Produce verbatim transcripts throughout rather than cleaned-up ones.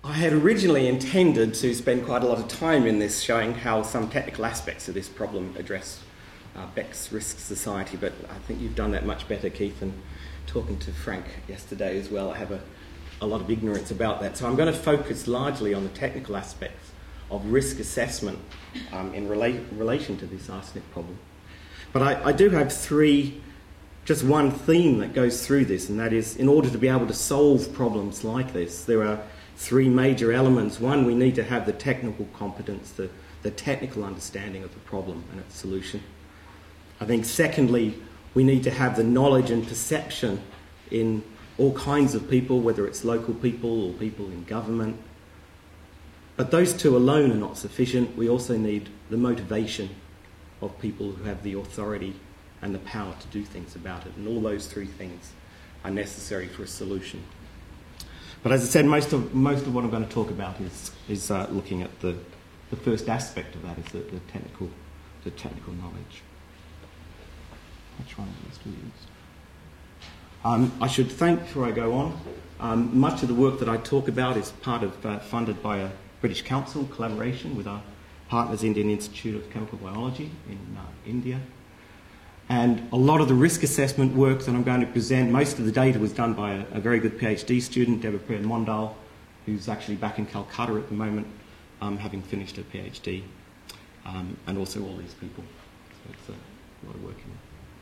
I had originally intended to spend quite a lot of time in this showing how some technical aspects of this problem address uh, Beck's Risk Society, but I think you've done that much better, Keith, and talking to Frank yesterday as well, I have a, a lot of ignorance about that. So I'm going to focus largely on the technical aspects of risk assessment um, in rela relation to this arsenic problem. But I, I do have three, just one theme that goes through this, and that is, in order to be able to solve problems like this, there are three major elements. One, we need to have the technical competence, the, the technical understanding of the problem and its solution. I think secondly, we need to have the knowledge and perception in all kinds of people, whether it's local people or people in government. But those two alone are not sufficient. We also need the motivation of people who have the authority and the power to do things about it. And all those three things are necessary for a solution. But as I said, most of, most of what I'm going to talk about is, is uh, looking at the, the first aspect of that, is the, the, technical, the technical knowledge. Which one is to use? Um, I should thank, before I go on, um, much of the work that I talk about is part of, uh, funded by a British Council collaboration with our partners, Indian Institute of Chemical Biology in uh, India. And a lot of the risk assessment work that I'm going to present, most of the data was done by a, a very good PhD student, Debapriya Mondal, who's actually back in Calcutta at the moment, um, having finished her PhD, um, and also all these people. So it's a, a lot of work in there.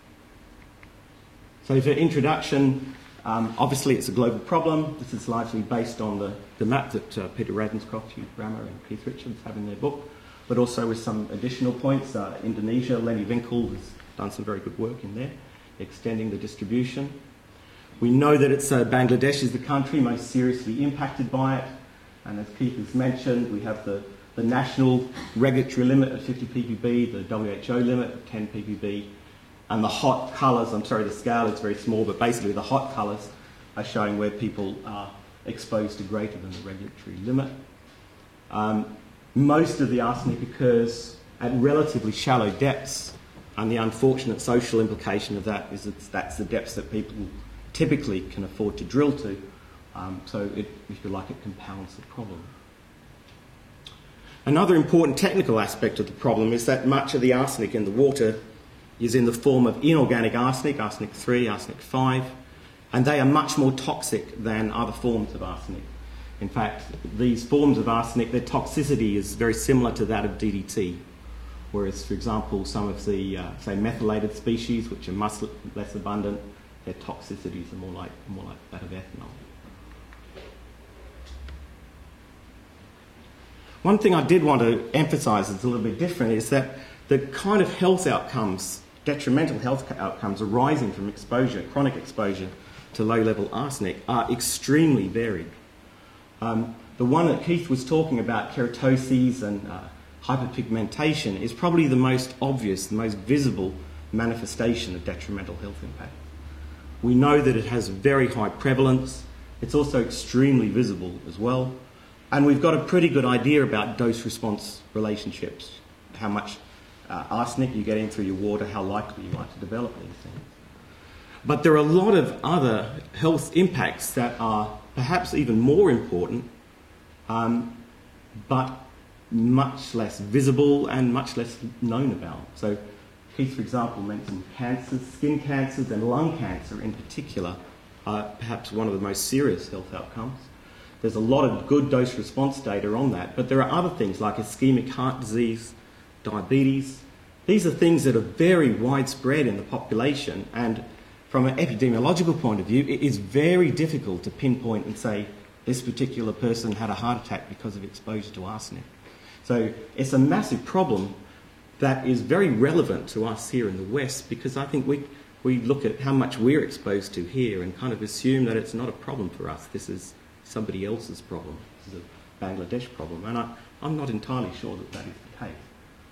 So for introduction, um, obviously it's a global problem. This is largely based on the, the map that uh, Peter Ravenscroft, Hugh Brammer and Keith Richards have in their book, but also with some additional points. Uh, Indonesia, Lenny Winkel has done some very good work in there, extending the distribution. We know that it's uh, Bangladesh is the country most seriously impacted by it, and as Keith has mentioned, we have the, the national regulatory limit of fifty p p b, the W H O limit of ten p p b, and the hot colours, I'm sorry the scale is very small, but basically the hot colours are showing where people are exposed to greater than the regulatory limit. Um, most of the arsenic occurs at relatively shallow depths, and the unfortunate social implication of that is that that's the depths that people typically can afford to drill to, um, so it, if you like, it compounds the problem. Another important technical aspect of the problem is that much of the arsenic in the water is in the form of inorganic arsenic, arsenic three, arsenic five, and they are much more toxic than other forms of arsenic. In fact, these forms of arsenic, their toxicity is very similar to that of D D T, whereas, for example, some of the, uh, say, methylated species, which are much less abundant, their toxicities are more like, more like that of ethanol. One thing I did want to emphasise that's a little bit different is that the kind of health outcomes, detrimental health outcomes arising from exposure, chronic exposure to low-level arsenic are extremely varied. Um, the one that Keith was talking about, keratoses and uh, hyperpigmentation, is probably the most obvious, the most visible manifestation of detrimental health impact. We know that it has very high prevalence. It's also extremely visible as well. And we've got a pretty good idea about dose-response relationships, how much uh, arsenic you get in through your water, how likely you are to develop these things. But there are a lot of other health impacts that are perhaps even more important, um, but much less visible and much less known about. So Keith, for example, mentioned cancers, skin cancers and lung cancer in particular are perhaps one of the most serious health outcomes. There's a lot of good dose-response data on that, but there are other things like ischemic heart disease, diabetes. These are things that are very widespread in the population, and from an epidemiological point of view, it is very difficult to pinpoint and say this particular person had a heart attack because of exposure to arsenic. So it's a massive problem that is very relevant to us here in the West, because I think we, we look at how much we're exposed to here and kind of assume that it's not a problem for us. This is somebody else's problem. This is a Bangladesh problem. And I, I'm not entirely sure that that is the case.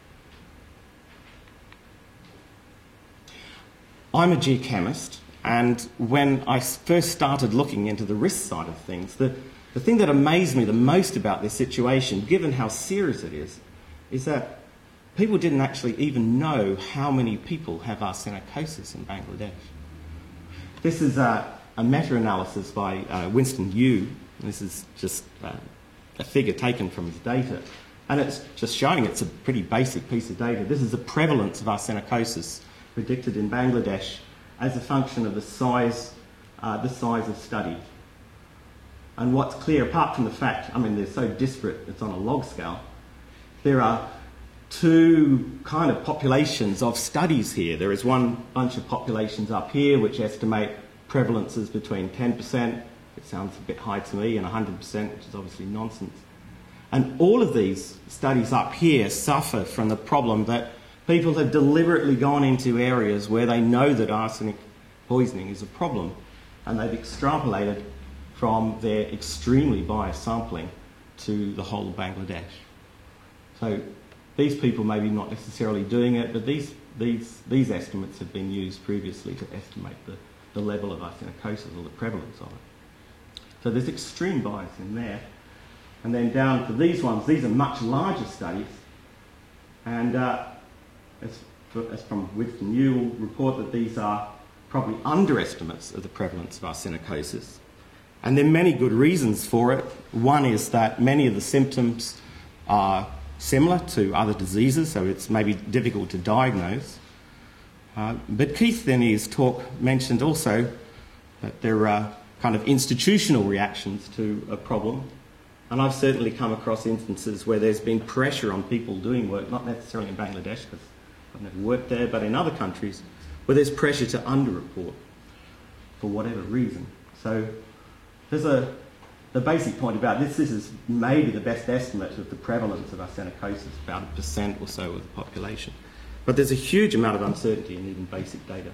I'm a geochemist, and when I first started looking into the risk side of things, the, the thing that amazed me the most about this situation, given how serious it is, is that people didn't actually even know how many people have arsenicosis in Bangladesh. This is a, a meta-analysis by uh, Winston Yu. This is just uh, a figure taken from his data. And it's just showing it's a pretty basic piece of data. This is the prevalence of arsenicosis predicted in Bangladesh as a function of the size, uh, the size of study. And what's clear, apart from the fact, I mean, they're so disparate, it's on a log scale, there are two kind of populations of studies here. There is one bunch of populations up here which estimate prevalences between ten percent, it sounds a bit high to me, and one hundred percent, which is obviously nonsense. And all of these studies up here suffer from the problem that people have deliberately gone into areas where they know that arsenic poisoning is a problem, and they've extrapolated from their extremely biased sampling to the whole of Bangladesh. So these people may be not necessarily doing it, but these, these, these estimates have been used previously to estimate the, the level of arsenicosis or the prevalence of it. So there's extreme bias in there. And then down to these ones, these are much larger studies. And uh, as, as from Winston Newell report that these are probably underestimates of the prevalence of arsenicosis. And there are many good reasons for it. One is that many of the symptoms are similar to other diseases, so it's maybe difficult to diagnose. Uh, but Keith in his talk mentioned also that there are kind of institutional reactions to a problem. And I've certainly come across instances where there's been pressure on people doing work, not necessarily in Bangladesh, because I've never worked there, but in other countries, where there's pressure to underreport for whatever reason. So there's a, the basic point about this, this is maybe the best estimate of the prevalence of arsenicosis, about a percent or so of the population. But there's a huge amount of uncertainty in even basic data.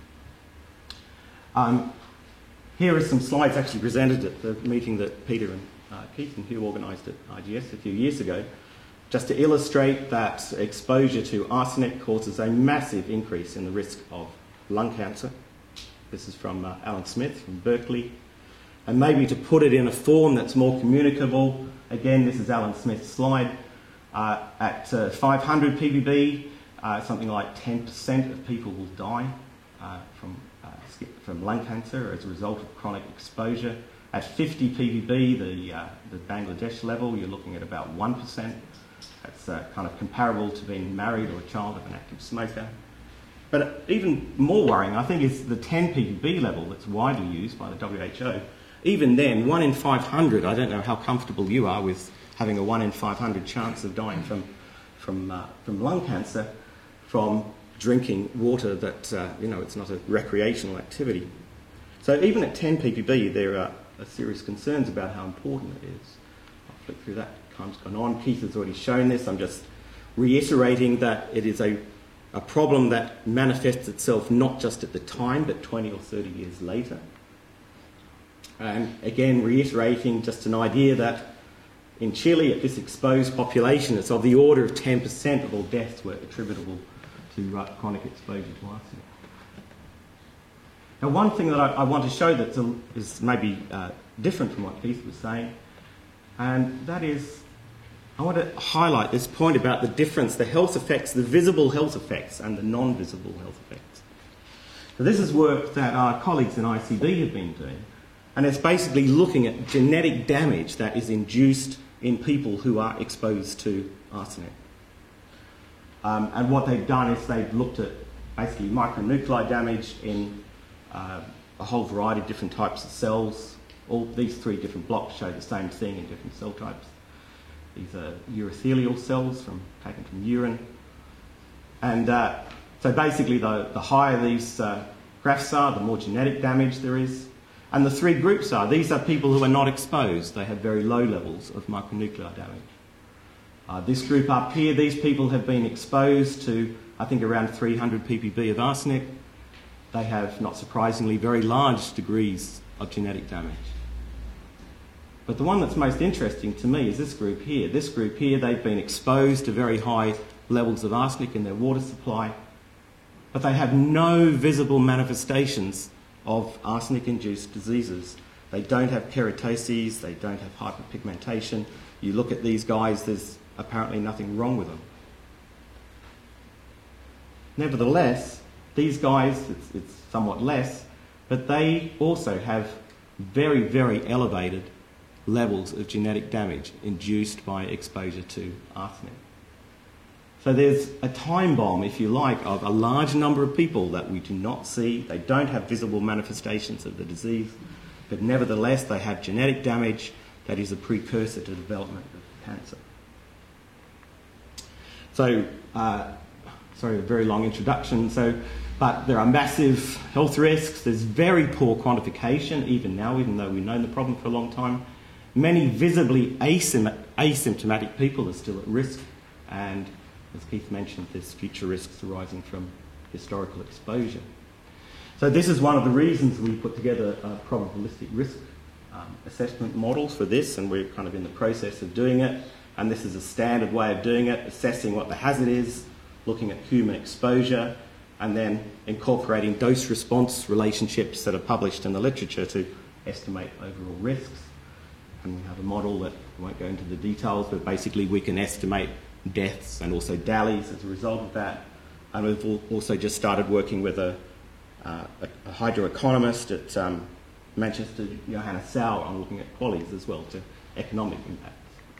Um, here are some slides actually presented at the meeting that Peter and uh, Keith and Hugh organised at I G S a few years ago, just to illustrate that exposure to arsenic causes a massive increase in the risk of lung cancer. This is from uh, Alan Smith from Berkeley. And maybe to put it in a form that's more communicable, again, this is Alan Smith's slide. Uh, at uh, five hundred p p b, uh, something like ten percent of people will die uh, from, uh, from lung cancer as a result of chronic exposure. At fifty p p b, the, uh, the Bangladesh level, you're looking at about one percent. That's uh, kind of comparable to being married or a child of an active smoker. But even more worrying, I think, is the ten p p b level that's widely used by the W H O. Even then, one in five hundred, I don't know how comfortable you are with having a one in five hundred chance of dying from, from, uh, from lung cancer from drinking water that, uh, you know, it's not a recreational activity. So even at ten p p b, there are, are serious concerns about how important it is. I'll flick through that, time's gone on. Keith has already shown this. I'm just reiterating that it is a, a problem that manifests itself not just at the time, but twenty or thirty years later. And again, reiterating just an idea that in Chile, at this exposed population, it's of the order of ten percent of all deaths were attributable to uh, chronic exposure to arsenic. Now, one thing that I, I want to show that is maybe uh, different from what Keith was saying, and that is, I want to highlight this point about the difference, the health effects, the visible health effects and the non-visible health effects. So this is work that our colleagues in I C B have been doing. And it's basically looking at genetic damage that is induced in people who are exposed to arsenic. Um, and what they've done is they've looked at basically micronuclide damage in uh, a whole variety of different types of cells. All these three different blocks show the same thing in different cell types. These are urothelial cells from, taken from urine. And uh, so basically the, the higher these uh, graphs are, the more genetic damage there is. And the three groups are, these are people who are not exposed. They have very low levels of micronuclear damage. Uh, this group up here, these people have been exposed to, I think, around three hundred p p b of arsenic. They have, not surprisingly, very large degrees of genetic damage. But the one that's most interesting to me is this group here. This group here, they've been exposed to very high levels of arsenic in their water supply, but they have no visible manifestations of arsenic-induced diseases. They don't have keratoses, they don't have hyperpigmentation. You look at these guys, there's apparently nothing wrong with them. Nevertheless, these guys, it's, it's somewhat less, but they also have very, very elevated levels of genetic damage induced by exposure to arsenic. So there's a time bomb, if you like, of a large number of people that we do not see. They don't have visible manifestations of the disease, but nevertheless they have genetic damage that is a precursor to development of cancer. So, uh, sorry, a very long introduction. So, but there are massive health risks. There's very poor quantification, even now, even though we've known the problem for a long time. Many visibly asym- asymptomatic people are still at risk, and as Keith mentioned, there's future risks arising from historical exposure. So this is one of the reasons we put together a probabilistic risk um, assessment models for this, and we're kind of in the process of doing it. And this is a standard way of doing it, assessing what the hazard is, looking at human exposure, and then incorporating dose-response relationships that are published in the literature to estimate overall risks. And we have a model that I won't go into the details, but basically we can estimate deaths and also D A L Ys as a result of that. And we've also just started working with a, uh, a, a hydroeconomist at um, Manchester, Johanna Sau, on looking at qualities as well to economic impacts.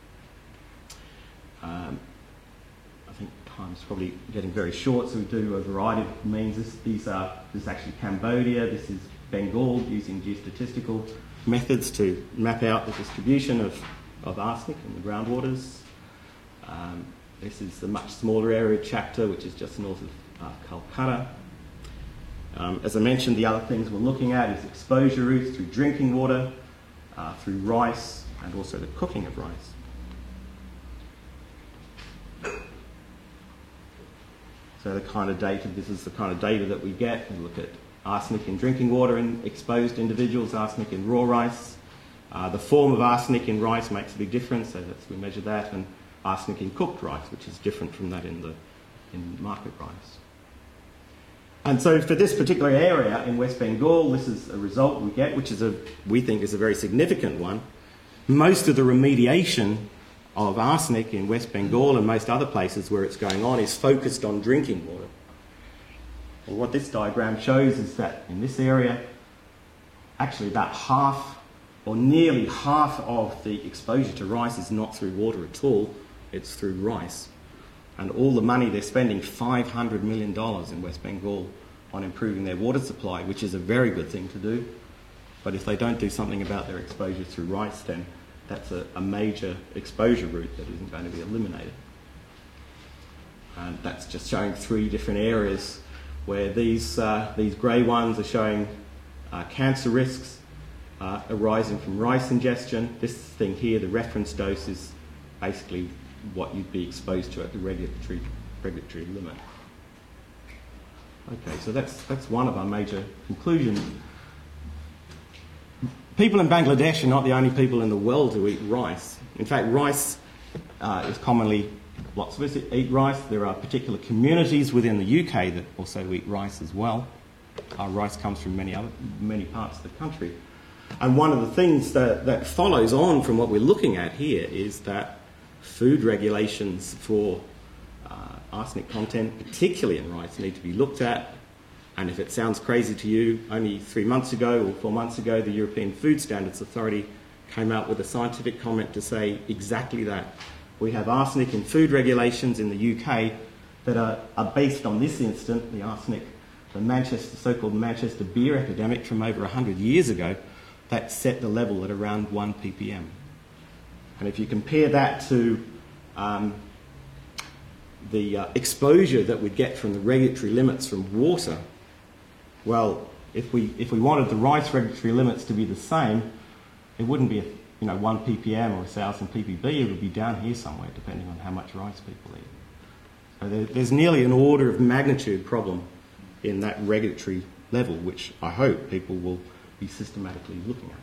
Um, I think time's probably getting very short, so we do a variety of means. This, these are, this is actually Cambodia, this is Bengal, using geostatistical methods to map out the distribution of, of arsenic in the groundwaters. Um, this is the much smaller area chapter, which is just north of uh, Calcutta. Um, as I mentioned, the other things we're looking at is exposure routes through drinking water, uh, through rice, and also the cooking of rice. So the kind of data, this is the kind of data that we get. We look at arsenic in drinking water in exposed individuals, arsenic in raw rice. Uh, the form of arsenic in rice makes a big difference, so that's, we measure that, and arsenic in cooked rice, which is different from that in the in market rice. And so for this particular area in West Bengal, this is a result we get, which is a, we think is a very significant one. Most of the remediation of arsenic in West Bengal and most other places where it's going on is focused on drinking water. And what this diagram shows is that in this area, actually about half or nearly half of the exposure to rice is not through water at all, it's through rice. And all the money they're spending, five hundred million dollars in West Bengal on improving their water supply, which is a very good thing to do. But if they don't do something about their exposure through rice, then that's a, a major exposure route that isn't going to be eliminated. And that's just showing three different areas where these, uh, these grey ones are showing uh, cancer risks uh, arising from rice ingestion. This thing here, the reference dose, is basically what you'd be exposed to at the regulatory, regulatory limit. Okay, so that's, that's one of our major conclusions. People in Bangladesh are not the only people in the world who eat rice. In fact, rice uh, is commonly, lots of us eat rice. There are particular communities within the U K that also eat rice as well. Uh, rice comes from many other, many parts of the country. And one of the things that, that follows on from what we're looking at here is that food regulations for uh, arsenic content, particularly in rice, need to be looked at. And if it sounds crazy to you, only three months ago or four months ago, the European Food Standards Authority came out with a scientific comment to say exactly that. We have arsenic in food regulations in the U K that are, are based on this incident, the arsenic, the Manchester, so-called Manchester beer epidemic from over one hundred years ago, that set the level at around one p p m. And if you compare that to um, the uh, exposure that we'd get from the regulatory limits from water, well, if we if we wanted the rice regulatory limits to be the same, it wouldn't be a, you know one p p m or one thousand p p b. It would be down here somewhere, depending on how much rice people eat. So there, there's nearly an order of magnitude problem in that regulatory level, which I hope people will be systematically looking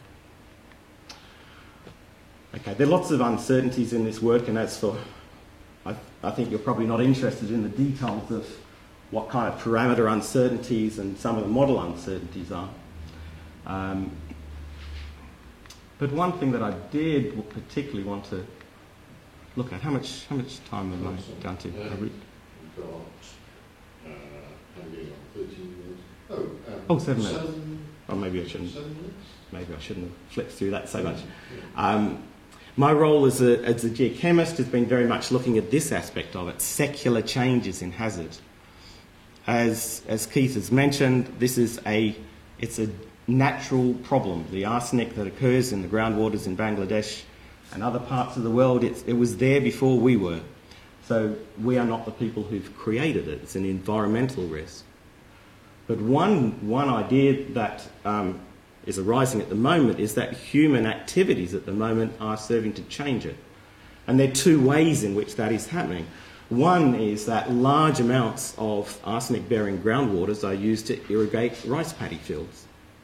at. Okay, there are lots of uncertainties in this work, and as for, I, I think you're probably not interested in the details of what kind of parameter uncertainties and some of the model uncertainties are. Um, but one thing that I did particularly want to look at, how much how much time have I done to? Um, we've got, uh, how many on, thirteen minutes? Oh, um, oh, seven minutes. Seven, Oh, maybe I shouldn't, maybe I shouldn't have flipped through that so much. Um, my role as a, as a geochemist has been very much looking at this aspect of it, secular changes in hazard. As, as Keith has mentioned, this is a, it's a natural problem. The arsenic that occurs in the groundwaters in Bangladesh and other parts of the world, it's, it was there before we were. So we are not the people who've created it. It's an environmental risk. But one, one idea that um, is arising at the moment is that human activities at the moment are serving to change it. And there are two ways in which that is happening. One is that large amounts of arsenic-bearing groundwaters are used to irrigate rice paddy fields.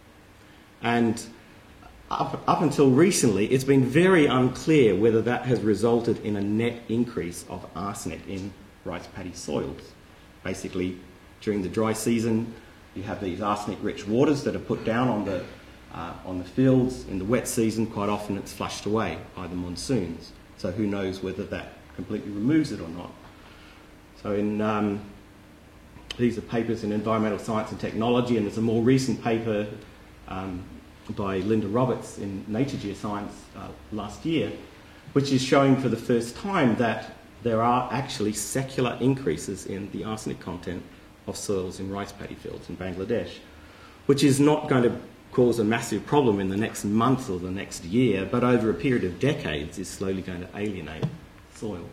And up, up until recently, it's been very unclear whether that has resulted in a net increase of arsenic in rice paddy soils. Basically, during the dry season, you have these arsenic-rich waters that are put down on the, uh, on the fields. In the wet season, quite often it's flushed away by the monsoons. So who knows whether that completely removes it or not. So in, um, these are papers in Environmental Science and Technology, and there's a more recent paper um, by Linda Roberts in Nature Geoscience uh, last year, which is showing for the first time that there are actually secular increases in the arsenic content of soils in rice paddy fields in Bangladesh, which is not going to cause a massive problem in the next month or the next year, but over a period of decades is slowly going to alienate soils.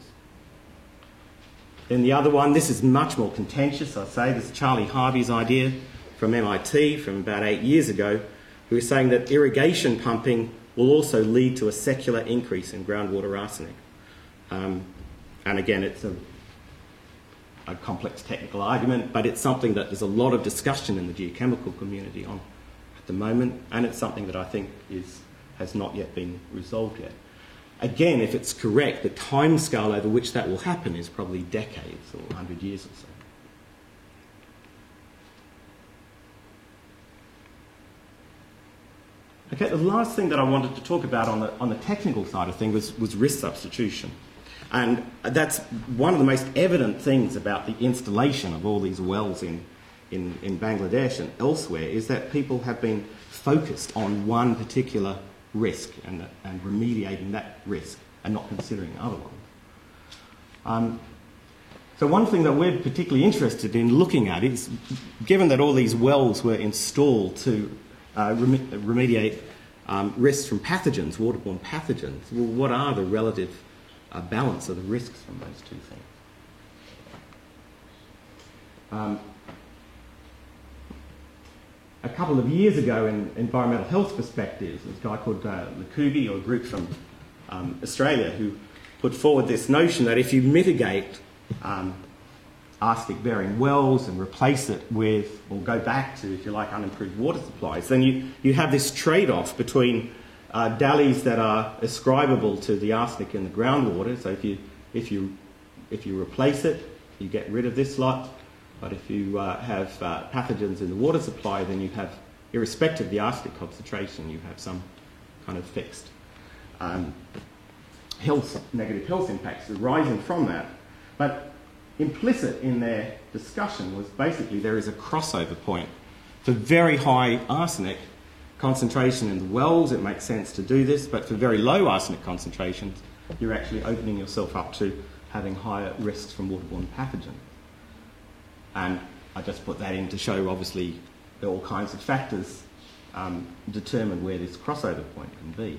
Then the other one, this is much more contentious, I say. This is Charlie Harvey's idea from M I T from about eight years ago, who is saying that irrigation pumping will also lead to a secular increase in groundwater arsenic. Um, and again, it's a, a complex technical argument, but it's something that there's a lot of discussion in the geochemical community on at the moment, and it's something that I think is, has not yet been resolved yet. Again, if it's correct, the timescale over which that will happen is probably decades or one hundred years or so. Okay, the last thing that I wanted to talk about on the, on the technical side of things was, was risk substitution. And that's one of the most evident things about the installation of all these wells in, in, in Bangladesh and elsewhere is that people have been focused on one particular risk and, and remediating that risk and not considering other ones. Um, so one thing that we're particularly interested in looking at is, given that all these wells were installed to uh, rem remediate um, risks from pathogens, waterborne pathogens, well, what are the relative uh, balance of the risks from those two things? Um, A couple of years ago, in environmental health perspectives, there's a guy called uh, Lakubi, or a group from um, Australia, who put forward this notion that if you mitigate um, arsenic-bearing wells and replace it with, or go back to, if you like, unimproved water supplies, then you, you have this trade-off between uh, dallies that are ascribable to the arsenic in the groundwater. So if you, if you, if you replace it, you get rid of this lot. But if you uh, have uh, pathogens in the water supply, then you have, irrespective of the arsenic concentration, you have some kind of fixed um, health, negative health impacts arising from that. But implicit in their discussion was basically there is a crossover point. For very high arsenic concentration in the wells, it makes sense to do this, but for very low arsenic concentrations, you're actually opening yourself up to having higher risks from waterborne pathogens. And I just put that in to show, obviously, all kinds of factors um, determine where this crossover point can be.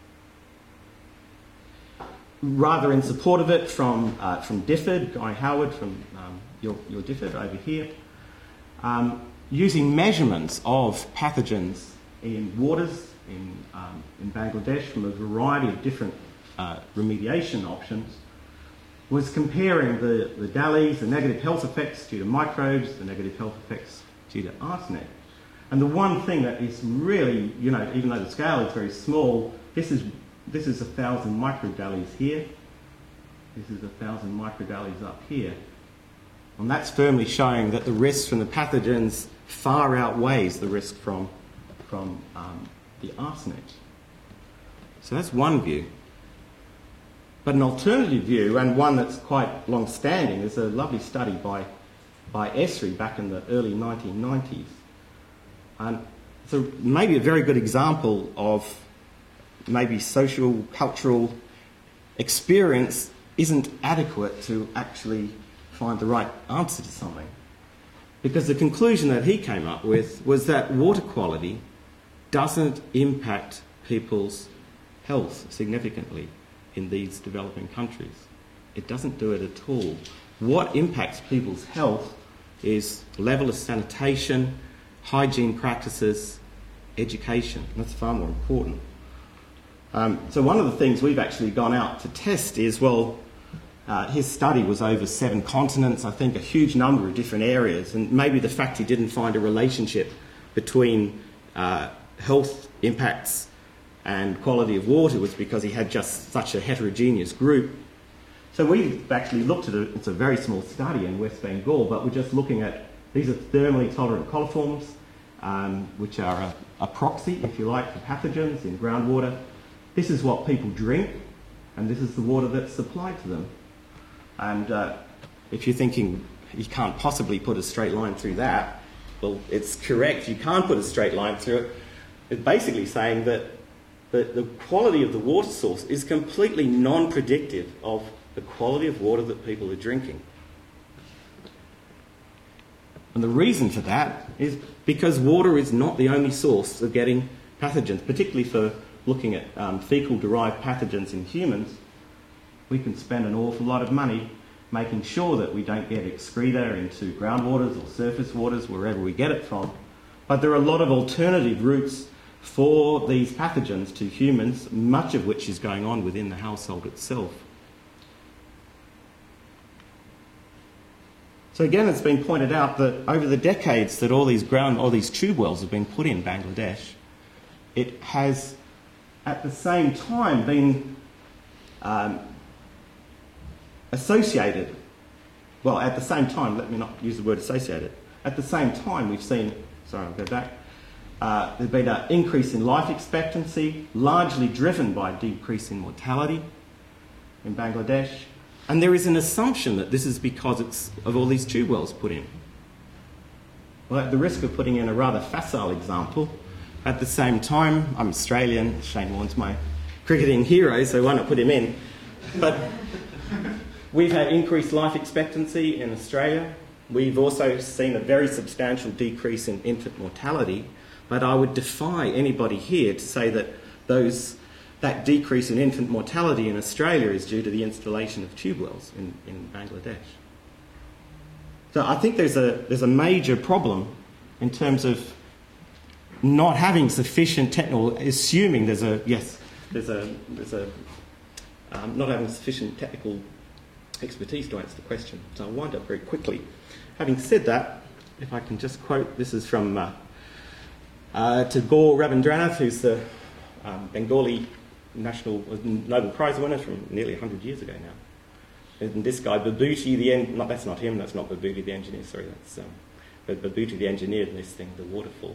Rather in support of it, from, uh, from DFID, Guy Howard from um, your, your DFID over here, um, using measurements of pathogens in waters in, um, in Bangladesh from a variety of different uh, remediation options, was comparing the, the dallies, the negative health effects due to microbes, the negative health effects due to arsenic. And the one thing that is really, you know, even though the scale is very small, this is, this is a thousand microdallies here. This is a thousand microdallies up here. And that's firmly showing that the risk from the pathogens far outweighs the risk from, from um, the arsenic. So that's one view. But an alternative view, and one that's quite long-standing, is a lovely study by, by Esri back in the early nineteen nineties. And so maybe a very good example of maybe social, cultural experience isn't adequate to actually find the right answer to something. Because the conclusion that he came up with was that water quality doesn't impact people's health significantly in these developing countries. It doesn't do it at all. What impacts people's health is level of sanitation, hygiene practices, education. That's far more important. Um, so one of the things we've actually gone out to test is, well, uh, his study was over seven continents, I think a huge number of different areas, and maybe the fact he didn't find a relationship between uh, health impacts and quality of water was because he had just such a heterogeneous group. So we've actually looked at it, it's a very small study in West Bengal, but we're just looking at, these are thermally tolerant coliforms, um, which are a, a proxy, if you like, for pathogens in groundwater. This is what people drink, and this is the water that's supplied to them. And uh, if you're thinking you can't possibly put a straight line through that, well, it's correct, you can't put a straight line through it. It's basically saying that the, the quality of the water source is completely non-predictive of the quality of water that people are drinking. And the reason for that is because water is not the only source of getting pathogens, particularly for looking at um, fecal-derived pathogens in humans. We can spend an awful lot of money making sure that we don't get excreta into groundwaters or surface waters, wherever we get it from. But there are a lot of alternative routes for these pathogens to humans, much of which is going on within the household itself. So again, it's been pointed out that over the decades that all these ground, all these tube wells have been put in Bangladesh, it has at the same time been um, associated, well, at the same time, let me not use the word associated, at the same time we've seen, sorry, I'll go back, uh, there's been an increase in life expectancy, largely driven by a decrease in mortality in Bangladesh. And there is an assumption that this is because it's of all these tube wells put in. Well, at the risk of putting in a rather facile example, at the same time, I'm Australian, Shane Warne's my cricketing hero, so why not put him in? But we've had increased life expectancy in Australia. We've also seen a very substantial decrease in infant mortality, but I would defy anybody here to say that those that decrease in infant mortality in Australia is due to the installation of tube wells in, in Bangladesh. So I think there's a, there's a major problem in terms of not having sufficient technical, assuming there's a, yes, there's a, there's a, um, not having sufficient technical expertise to answer the question. So I'll wind up very quickly. Having said that, if I can just quote, this is from uh, uh, Tagore Rabindranath, who's the um, Bengali National Nobel Prize winner from nearly one hundred years ago now. And this guy, Babooty, the en- no, that's not him, that's not Babooty the engineer, sorry, that's um, but Babooty the engineer in this thing, the waterfall.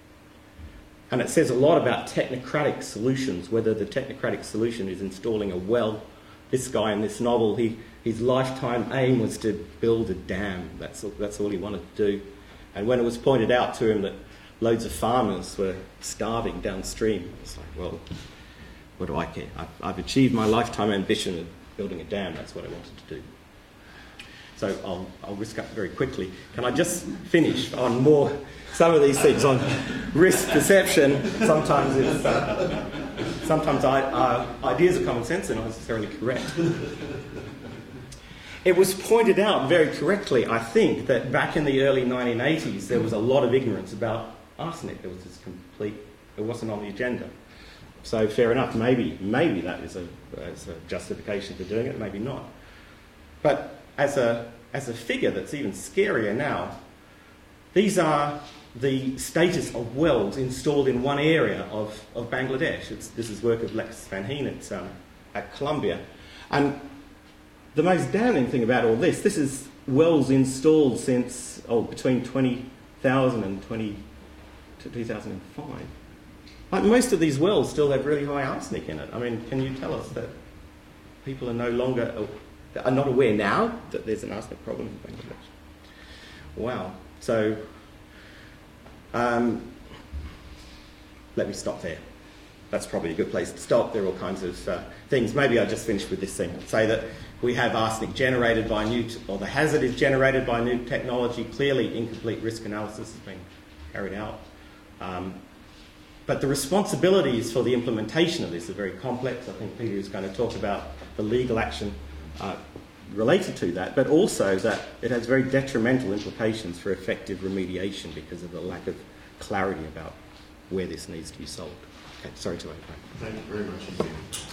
And it says a lot about technocratic solutions, whether the technocratic solution is installing a well. This guy in this novel, he, his lifetime aim was to build a dam. That's all, that's all he wanted to do. And when it was pointed out to him that loads of farmers were starving downstream, it's like, well, what do I care? I've, I've achieved my lifetime ambition of building a dam. That's what I wanted to do. So I'll, I'll risk up very quickly. Can I just finish on more, some of these things on risk perception? Sometimes it's, uh, sometimes I, uh, ideas of common sense are not necessarily correct. It was pointed out very correctly, I think, that back in the early nineteen eighties there was a lot of ignorance about arsenic. It was just complete, it wasn't on the agenda. So fair enough, maybe maybe that is a, is a justification for doing it, maybe not. But as a, as a figure that's even scarier now, these are the status of wells installed in one area of, of Bangladesh. It's, this is work of Lex Van Heen at, um, at Columbia. And the most damning thing about all this, this is wells installed since, oh, between twenty thousand and twenty, two thousand five. Like most of these wells still have really high arsenic in it. I mean, can you tell us that people are no longer, are not aware now that there's an arsenic problem in Bangladesh? Wow. So, um, let me stop there. That's probably a good place to stop. There are all kinds of uh, things. Maybe I'll just finish with this thing. Say that we have arsenic generated by new, t- or the hazard is generated by new technology. Clearly, incomplete risk analysis has been carried out. Um, but the responsibilities for the implementation of this are very complex. I think Peter is going to talk about the legal action uh, related to that, but also that it has very detrimental implications for effective remediation because of the lack of clarity about where this needs to be solved. Okay, sorry to interrupt. Thank you very much indeed.